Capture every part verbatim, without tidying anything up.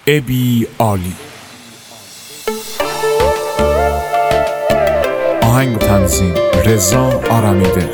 ابی عالی. آهنگ و تنظیم رضا آرمیده.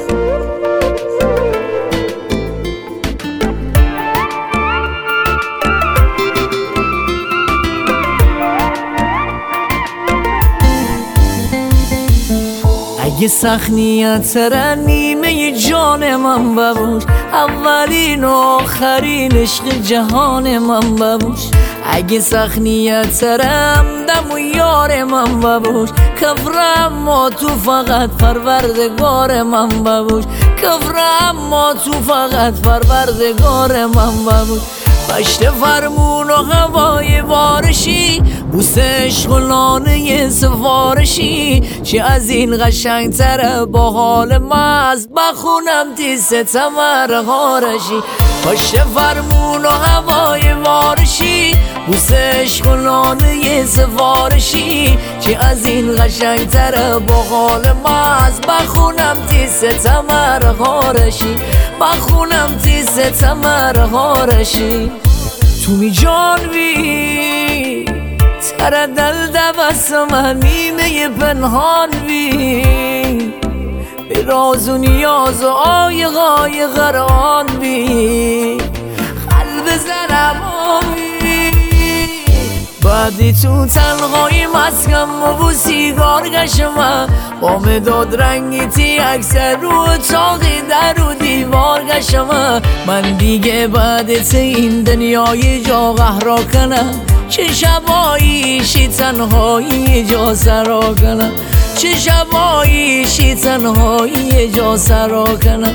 اگه سخت نیت تره نیمه جان من ببوش، اولین و آخرین عشق جهان من ببوش. اگه سخت نیت تره همدم و یار من ببوش، کفرم ما تو فقط پروردگار من ببوش. کفرم ما تو فقط پروردگار من ببوش. پشت فرمون و هوای بارشی، بوس عشق و لانه سفارشی، چه از این قشنگ تره با حال مست بخونم تی ستمر هارشی. پشت فرمون و هوای بارشی، بوس عشق و لانه سفارشی، چه از این قشنگ تره با حال مست بخونم تی ستمر هارشی. بخونم تی ستمر هارشی. تو می جانوی تره دل دبستم نیمه پنهان وی، به راز و نیاز و آیق آیق قرآن بی قلب زنم آوی. بعدی تو تنهایی مسکم و بو سیگار گشم، با مداد رنگی تی اکثر رو چاقی در و دیوار گشم. من دیگه بعد این دنیای جا قهرا کنم، چه شباییشی تنهایی جا سرا کنم. چه شباییشی تنهایی جا سرا کنم.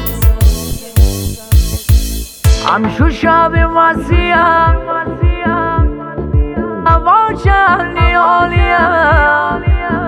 همشو شب مسیحم هوا چهلی عالیم،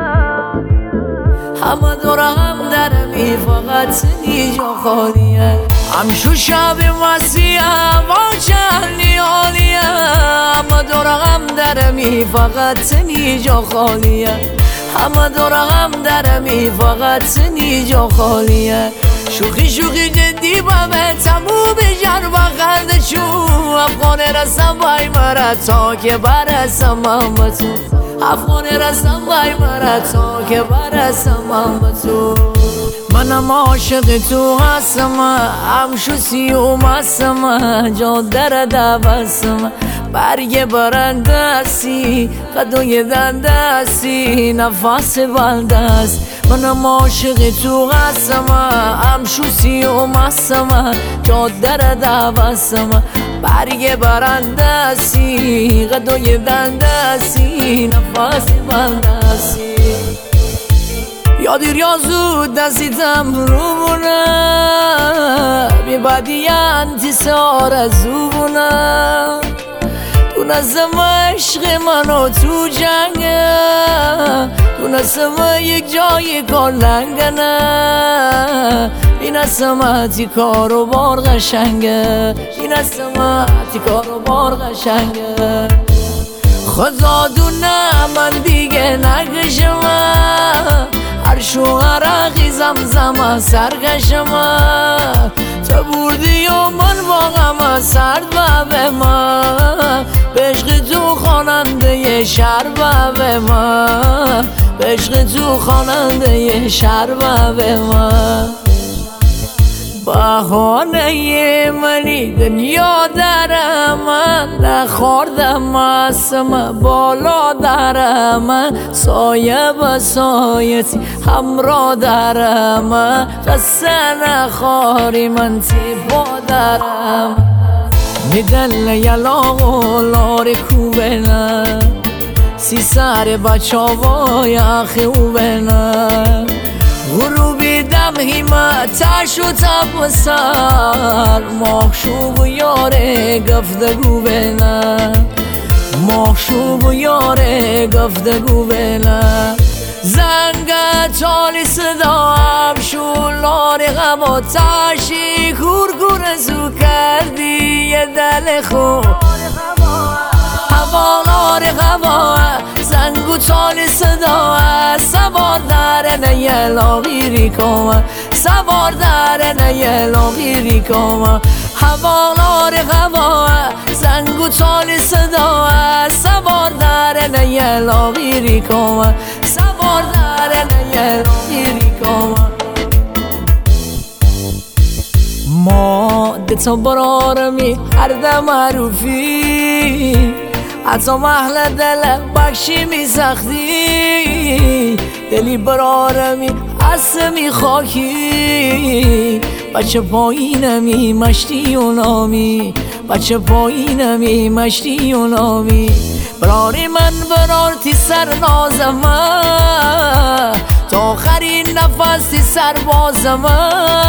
همه دورم درمی فقط نیجا خالیه. همشو شب مسیحم هوا چهلی عالیم، همه دورم درمی فقط نیجا خالیه. همه دورم درمی فقط نیجا خالیه. شوخی شوخی جدی بابه تموم جر بخرد شو، افغان رسم بای مرا تا که برسم محمد تو. افغان رسم بای مرا تا که برسم محمد تو. منم عاشق تو هستم، همشو سیوم هستم، جا در دبستم. برگ برندستی قدوی دندستی نفس بلدست. منم عاشق تو هستم، همشو سیوم هستم، جا در دبستم. برگ برندستی قدوی دندستی نفس بلدستی. یا دیر یا زود دستیتم رو بونه، بی بدی انتصار از او بونه. دونستم عشق منو تو جنگه، دونستم یک جای کار لنگه نه. بینستم اتی کار و بار قشنگه، بینستم اتی کار و بار قشنگه. خدا دونه من دیگه نگشم، هر شوهر عقی زمزم سرگشم. تو بردی و من واقعا سرد و به من، به عشق تو خواننده شهر و به من، به عشق تو خواننده شهر و به من. بهانه منی دنیا درم، من نخوردم اسم بالا درم، سایه به سایتی همراه درم، قصه نخوری من تی با درم. میدل یلاغ و لار کوبنه، سی سر بچه وای خوبنه. غروبی دم همتش و تب سر، مخشوب و یاره گفتگو بینه، مخشوب و یاره گفتگو بینه. زنگ تالی صدا افشون لار غم و تشی، کورکور زو کردی یه دل خوب. هوا لار هوا زنگو تالی صدا، سوار در نیه لاغیری کما، سوار در نیه لاغیری کما. هوا لار هوا زنگ و تال صدا است سوار در نیلاقی ریکام سوار در نیلاقی ریکام ما دتا برارمی هر دم معروفی حتی محل دل بخشی می سختی دلی برارمی می خاکی بچه پایینمی مشتی و نامی بچه پایینمی مشتی و نامی براری من برارتی سر نازمه تا آخرین نفس تی سر بازمه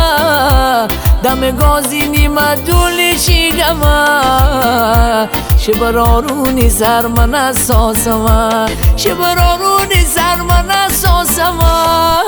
دم گازی نیمه دولی چی گمه شه برارونی سر من اساسمه شه برارونی سر من اساسمه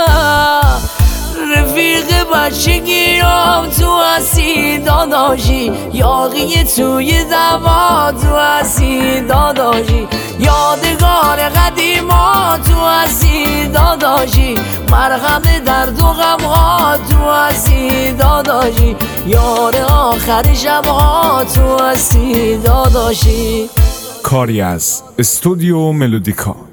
رفیق بچگیام تو هستی داداشی یاقی توی دوا تو هستی داداشی یادگار قدیما تو هستی داداشی مرهم درد و غمها تو هستی داداشی یار آخر شبها تو هستی داداشی. کاری از استودیو ملودیکا.